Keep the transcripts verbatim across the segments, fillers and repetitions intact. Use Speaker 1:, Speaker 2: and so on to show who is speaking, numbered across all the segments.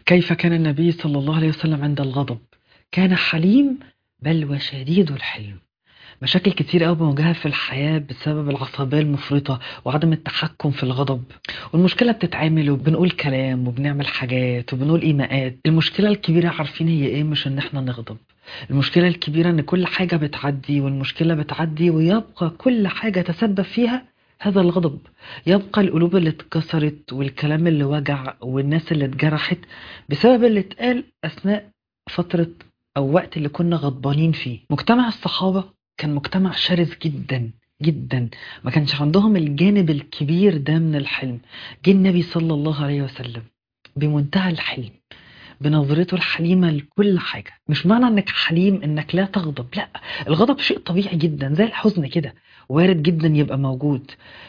Speaker 1: كيف كان النبي صلى الله عليه وسلم عند الغضب؟ كان حليم بل وشديد الحلم. مشاكل كتير قوي بنواجهها في الحياة بسبب العصبية المفرطة وعدم التحكم في الغضب. والمشكلة بتتعامل وبنقول كلام وبنعمل حاجات وبنقول إيماءات. المشكلة الكبيرة عارفين هي إيه؟ مش إن إحنا نغضب. المشكلة الكبيرة إن كل حاجة بتعدي والمشكلة بتعدي ويبقى كل حاجة تسبب فيها هذا الغضب. يبقى القلوب اللي اتكسرت والكلام اللي وجع والناس اللي اتجرحت بسبب اللي اتقال أثناء فترة أو وقت اللي كنا غضبانين فيه. مجتمع الصحابة كان مجتمع شرس جدا جدا، ما كانش عندهم الجانب الكبير ده من الحلم. جه النبي صلى الله عليه وسلم بمنتهى الحلم، بنظرته الحليمة لكل حاجة. مش معنى انك حليم انك لا تغضب، لا. الغضب شيء طبيعي جدا زي الحزن كده، وارد جدا يبقى موجود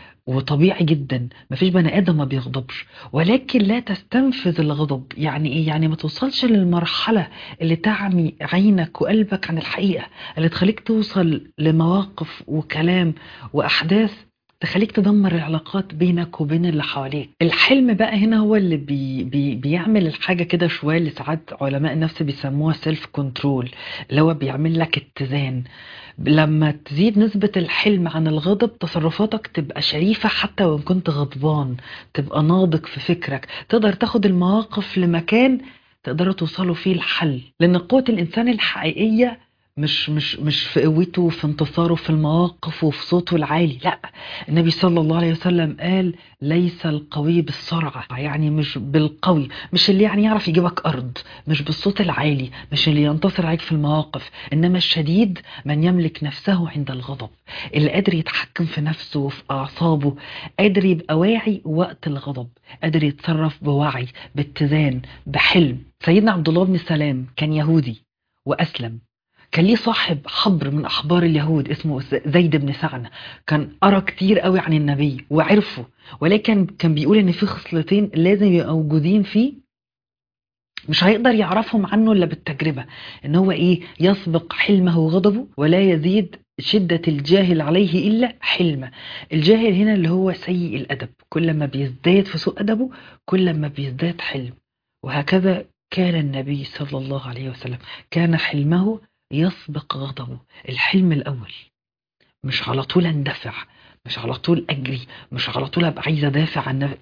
Speaker 1: وطبيعي جدا. مفيش بني ادم ما بيغضبش، ولكن لا تستنفذ الغضب. يعني ايه؟ يعني ما توصلش للمرحلة اللي تعمي عينك وقلبك عن الحقيقة، اللي تخليك توصل لمواقف وكلام واحداث تخليك تدمر العلاقات بينك وبين اللي حواليك. الحلم بقى هنا هو اللي بي بي بيعمل الحاجة كده شوية اللي ساعات علماء النفس بيسموها سيلف كنترول، اللي هو بيعمل لك اتزان. لما تزيد نسبة الحلم عن الغضب تصرفاتك تبقى شريفة حتى وإن كنت غضبان، تبقى ناضج في فكرك، تقدر تاخد المواقف لمكان تقدروا توصلوا فيه الحل. لأن قوة الإنسان الحقيقية مش مش مش في قوته، في انتصاره في المواقف وفي صوته العالي، لا. النبي صلى الله عليه وسلم قال: ليس القوي بالسرعة، يعني مش بالقوي، مش اللي يعني يعرف يجيبك أرض، مش بالصوت العالي، مش اللي ينتصر عليك في المواقف، إنما الشديد من يملك نفسه عند الغضب، اللي قادر يتحكم في نفسه وفي أعصابه، قادر يبقى واعي وقت الغضب، قادر يتصرف بوعي باتزان بحلم. سيدنا عبد الله بن سلام كان يهودي وأسلم. كان ليه صاحب حبر من أحبار اليهود اسمه زيد بن سعنة. كان قرا كتير قوي عن النبي وعرفه، ولكن كان بيقول إن في خصلتين لازم يبقوا موجودين فيه، مش هيقدر يعرفهم عنه إلا بالتجربة. إن هو إيه؟ يسبق حلمه غضبه، ولا يزيد شدة الجاهل عليه إلا حلمه. الجاهل هنا اللي هو سيء الأدب، كل ما بيزداد في سوء أدبه كل ما بيزداد حلم. وهكذا كان النبي صلى الله عليه وسلم، كان حلمه يسبق غضبه. الحلم الأول، مش على طول اندفع، مش على طول أجري، مش على طول أبقى عايز أدافع عن نفسي.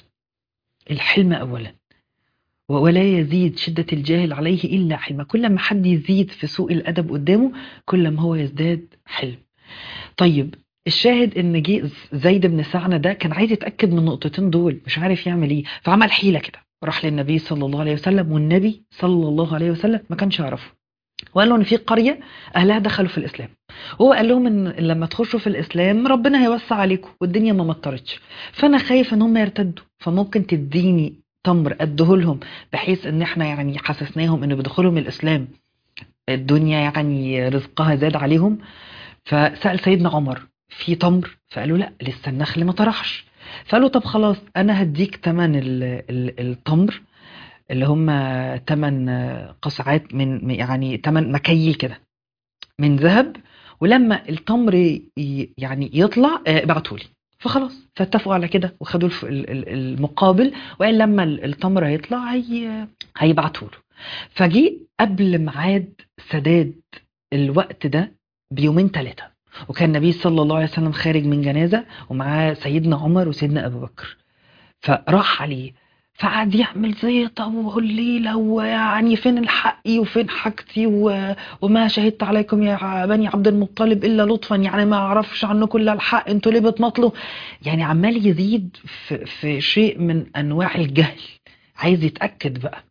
Speaker 1: الحلم أولا. ولا يزيد شدة الجاهل عليه إلا حلم. كل ما حد يزيد في سوء الأدب قدامه كل ما هو يزداد حلم. طيب، الشاهد ان جه زيد بن سعنة ده كان عايز يتأكد من النقطتين دول، مش عارف يعمل ايه، فعمل حيلة كده، راح للنبي صلى الله عليه وسلم، والنبي صلى الله عليه وسلم ما كانش يعرفه، وقال له ان في قرية اهلها دخلوا في الاسلام. هو قال لهم ان لما تخشوا في الاسلام ربنا هيوسع عليكم والدنيا ما مطرتش، فانا خايف ان هم يرتدوا، فممكن تديني تمر اديهولهم بحيث ان احنا يعني حسسناهم ان بدخولهم الاسلام الدنيا يعني رزقها زاد عليهم. فسأل سيدنا عمر: في تمر؟ فقالوا: لا، لسه النخل ما طرحش. فقالوا: طب خلاص، انا هديك تمن ال- ال- التمر، اللي هم تمن قصعات من يعني تمن مكاييل كده من ذهب، ولما التمر ي- يعني يطلع آه، ابعتولي. فخلاص، فاتفقوا على كده وخدوا الف- ال- ال- المقابل، وقال لما ال- التمر هيطلع هي هيبعتوله. فجي قبل ميعاد سداد الوقت ده بيومين ثلاثة، وكان النبي صلى الله عليه وسلم خارج من جنازة ومعاه سيدنا عمر وسيدنا أبو بكر. فراح عليه، فقعد يعمل زي طب الليلة، ويعني فين الحقي وفين حاجتي و... وما شهدت عليكم يا بني عبد المطلب إلا لطفا، يعني ما أعرفش عنكم إلا الحق، انتوا ليه بتمطلوا؟ يعني عمال يزيد في, في شيء من أنواع الجهل، عايز يتأكد بقى.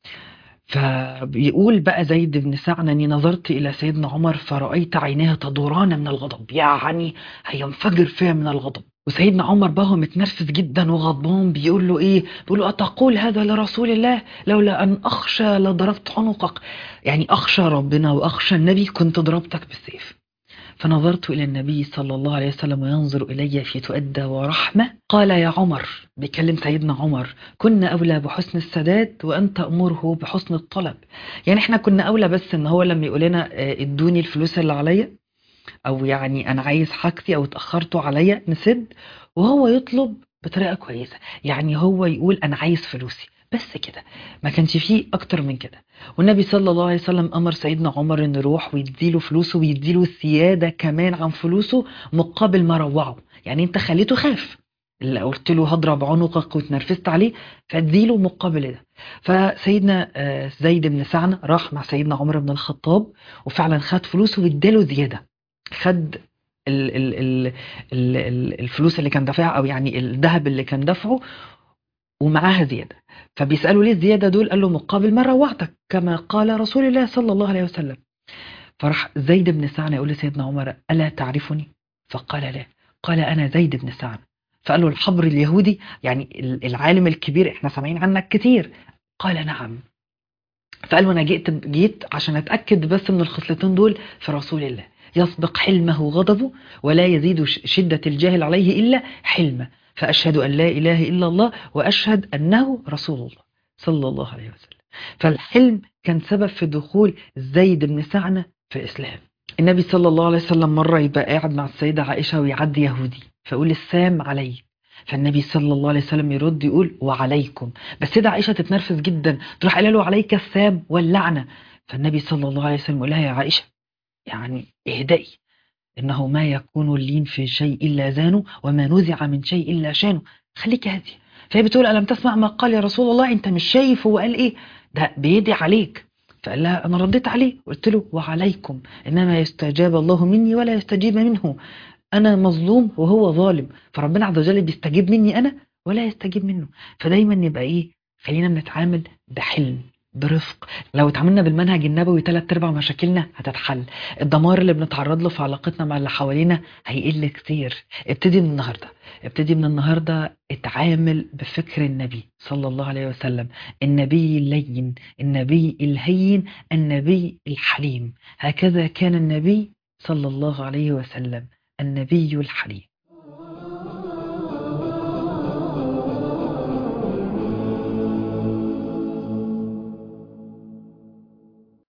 Speaker 1: فبيقول بقى زيد بن سعنة: اني نظرت الى سيدنا عمر فرأيت عيناه تدوران من الغضب، يعني هينفجر فيها من الغضب. وسيدنا عمر بقى هو متنرفز جدا وغضبان، بيقول له ايه؟ بيقول له: اتقول هذا لرسول الله؟ لولا ان اخشى لضربت عنقك. يعني اخشى ربنا واخشى النبي كنت ضربتك بالسيف. فنظرت إلى النبي صلى الله عليه وسلم وينظر إلي في تؤدى ورحمة. قال: يا عمر، بيكلم سيدنا عمر: كنا أولى بحسن السداد وأنت أمره بحسن الطلب. يعني احنا كنا أولى، بس إن هو لما يقول لنا آه، ادوني الفلوس اللي عليا، أو يعني أنا عايز حاجتي أو اتأخرتوا عليا نسد، وهو يطلب بطريقة كويسة. يعني هو يقول: أنا عايز فلوسي، بس كده، ما كانش فيه اكتر من كده. والنبي صلى الله عليه وسلم امر سيدنا عمر انه يروح ويديله فلوسه ويديله الزياده كمان عن فلوسه مقابل ما روعه. يعني انت خليته خاف، اللي قلت له هضرب عنقك واتنرفزت عليه، فاديله مقابل ده. فسيدنا آه، زيد بن سعنة راح مع سيدنا عمر بن الخطاب، وفعلا خد فلوسه واداله زياده. خد ال ال ال ال ال الفلوس اللي كان دافعها، او يعني الذهب اللي كان دافعه، ومعاها زيادة. فبيسألوا ليه الزيادة دول؟ قال له مقابل ما روعتك كما قال رسول الله صلى الله عليه وسلم. فراح زيد بن سعنة يقول لسيدنا عمر ألا تعرفني؟ فقال لا. قال أنا زيد بن سعنة. فقال له الحبر اليهودي، يعني العالم الكبير، احنا سامعين عنك كتير. قال نعم. فقال له أنا جيت جيت عشان أتأكد بس من الخصلتين دول في رسول الله: يسبق حلمه غضبه، ولا يزيد ش- شدة الجاهل عليه إلا حلمه. فأشهد أن لا إله إلا الله، وأشهد أنه رسول الله صلى الله عليه وسلم. فالحلم كان سبب في دخول زيد بن سعنة في الإسلام. النبي صلى الله عليه وسلم مرة يبقى قاعد مع السيدة عائشة ويعدي يهودي فيقول السام علي. فالنبي صلى الله عليه وسلم يرد يقول وعليكم. بس السيدة عائشة تتنرفز جدا، تروح قايله له عليك السام واللعنة. فالنبي صلى الله عليه وسلم يقول لها يا عائشة يعني اهدئي، إنه ما يكون اللين في شيء إلا زانه، وما نزع من شيء إلا شانه. خليك هادي. فهي بتقول ألم تسمع ما قال يا رسول الله؟ أنت مش شايف هو قال إيه؟ ده بيدعي عليك. فقال لها أنا رديت عليه قلت له وعليكم، إنما يستجاب الله مني ولا يستجيب منه. أنا مظلوم وهو ظالم، فربنا عز وجل بيستجيب مني أنا ولا يستجيب منه. فدايما نبقى إيه، خلينا بنتعامل بحلم، برفق. لو اتعاملنا بالمنهج النبوي تلات ارباع مشاكلنا هتتحل. الدمار اللي بنتعرض له في علاقتنا مع اللي حوالينا هيقل كتير. ابتدي من النهارده، ابتدي من النهارده اتعامل بفكر النبي صلى الله عليه وسلم: النبي اللين، النبي الهين، النبي الحليم. هكذا كان النبي صلى الله عليه وسلم، النبي الحليم.